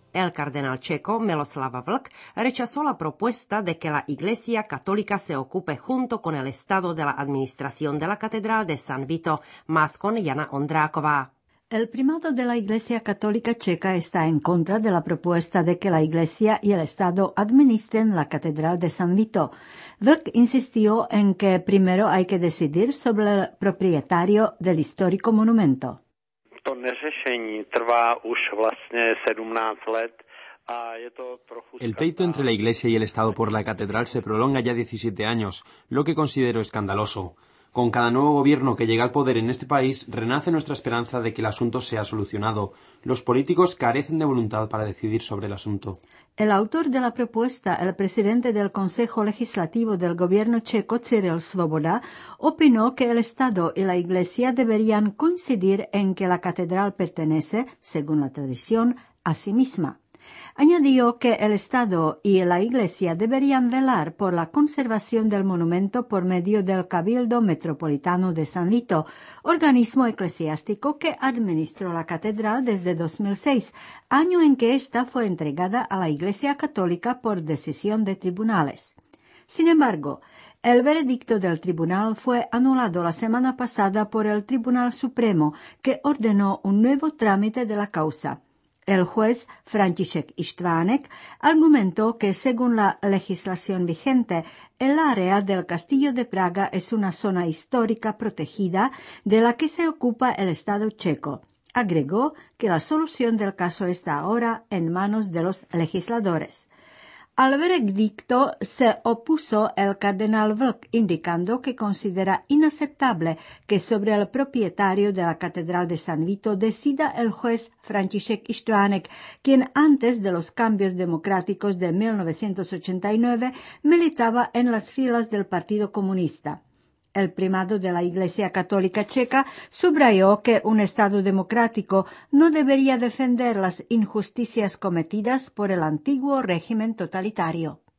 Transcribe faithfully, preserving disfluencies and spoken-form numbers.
El cardenal checo Miloslav Vlk rechazó la propuesta de que la Iglesia Católica se ocupe junto con el Estado de la administración de la Catedral de San Vito, más con Jana Ondráková. El primado de la Iglesia Católica Checa está en contra de la propuesta de que la Iglesia y el Estado administren la Catedral de San Vito. Vlk insistió en que primero hay que decidir sobre el propietario del histórico monumento. To neřešení trvá už vlastně sedmnáct let. El pleito entre la Iglesia y el Estado por la catedral se prolonga ya diecisiete años, lo que considero escandaloso. Con cada nuevo gobierno que llega al poder en este país, renace nuestra esperanza de que el asunto sea solucionado. Los políticos carecen de voluntad para decidir sobre el asunto. El autor de la propuesta, el presidente del Consejo Legislativo del Gobierno checo, Cyril Svoboda, opinó que el Estado y la Iglesia deberían coincidir en que la catedral pertenece, según la tradición, a sí misma. Añadió que el Estado y la Iglesia deberían velar por la conservación del monumento por medio del Cabildo Metropolitano de San Vito, organismo eclesiástico que administró la catedral desde dos mil seis, año en que ésta fue entregada a la Iglesia Católica por decisión de tribunales. Sin embargo, el veredicto del tribunal fue anulado la semana pasada por el Tribunal Supremo, que ordenó un nuevo trámite de la causa. El juez František Ištvánek argumentó que, según la legislación vigente, el área del Castillo de Praga es una zona histórica protegida de la que se ocupa el Estado checo. Agregó que la solución del caso está ahora en manos de los legisladores. Al veredicto se opuso el cardenal Vlk, indicando que considera inaceptable que sobre el propietario de la Catedral de San Vito decida el juez František Ištvánek, quien antes de los cambios democráticos de mil novecientos ochenta y nueve militaba en las filas del Partido Comunista. El primado de la Iglesia Católica Checa subrayó que un Estado democrático no debería defender las injusticias cometidas por el antiguo régimen totalitario.